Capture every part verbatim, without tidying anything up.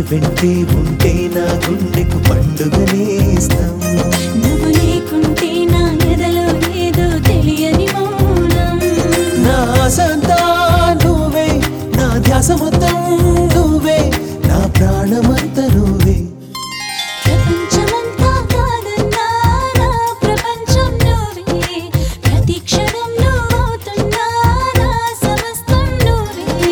వెంటే ఉంటే నా గుండెకు పండుగ నేస్తం. నువ్వు లేకుంటే నా ఎదలో ఏదో తెలియని మౌనం. నా ఆశంతా నువ్వే, నా ధ్యాస మొత్తం నువ్వే, నా ప్రాణమంతా నువ్వే. ప్రపంచమంతా కాదన్నా నా ప్రపంచం నువ్వే. ప్రతి క్షణం నువ్వవుతున్నా నా సమస్తం నువ్వే.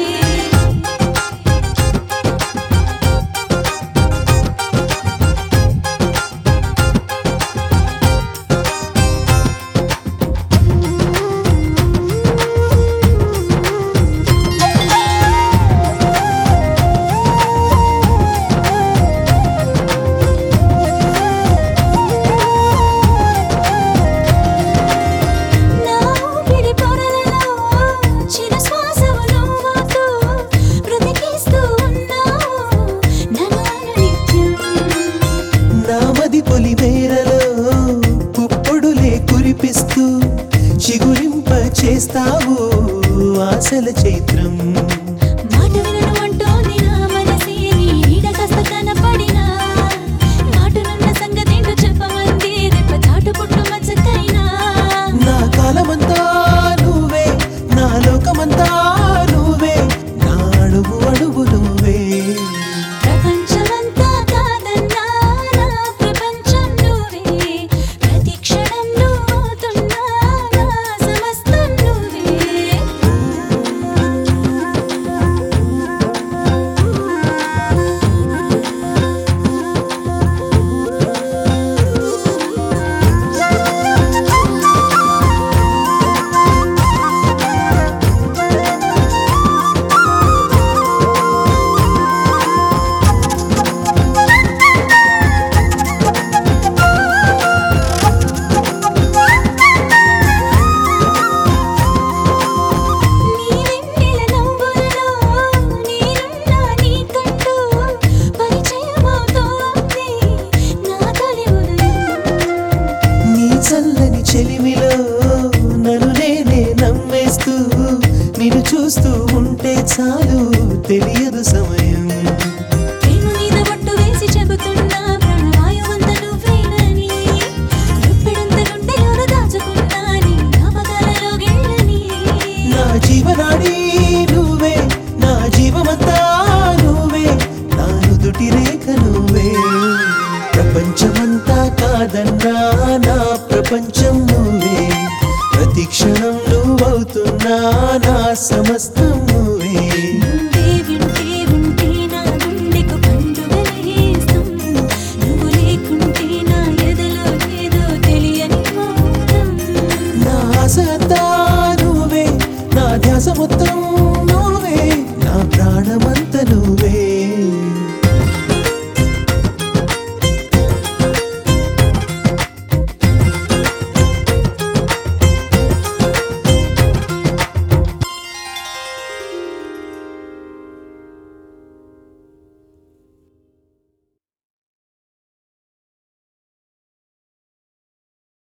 నా ఊపిరి పొరలలో చిరశ్వాసవు నువ్వవుతూ బ్రతికిస్తూ ఉన్నావు నన్ను అనునిత్యం. నా మది పొలి మేరలో పుప్పొడులే కురిపిస్తూ చిగురింప చేస్తావు ఆశల చైత్రం. మాట వినను అంటోంది నా మనసే నీ నీడ కాస్త కనపడినా. మాటనున్న సంగతేంటో చెప్పమంది రెప్ప చాటు పుట్టు మచ్చకైనా. నా కాలమంతా నువ్వే, నా లోకమంతా నువ్వే, నా అడుగు అడుగు నువ్వే. ప్రపంచమంతా కాదన్నా నా ప్రపంచం నువ్వే. ప్రతి క్షణం నువ్వవుతున్నా నా సమస్తం నువ్వే. నీ వెన్నెల నవ్వులలో నేనున్నా నీకంటూ పరిచయమవుతోంది నా తొలి ఉదయం. నీ చల్లని చెలిమిలో నన్ను నేనే నమ్మేస్తూ నిన్ను చూస్తూ ఉంటే చాలు తెలియదు సమయం.